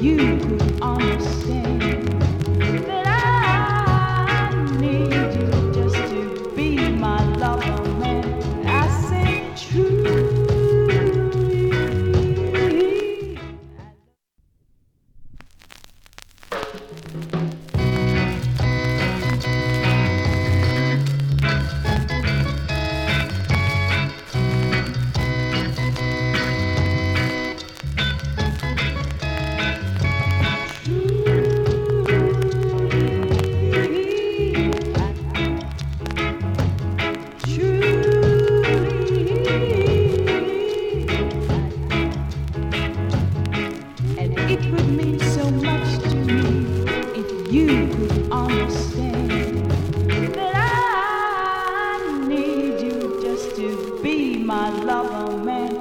you could understand that I need you just to be my lover, man. I said true. It would mean so much to me if you could understand that I need you just to be my lover, man.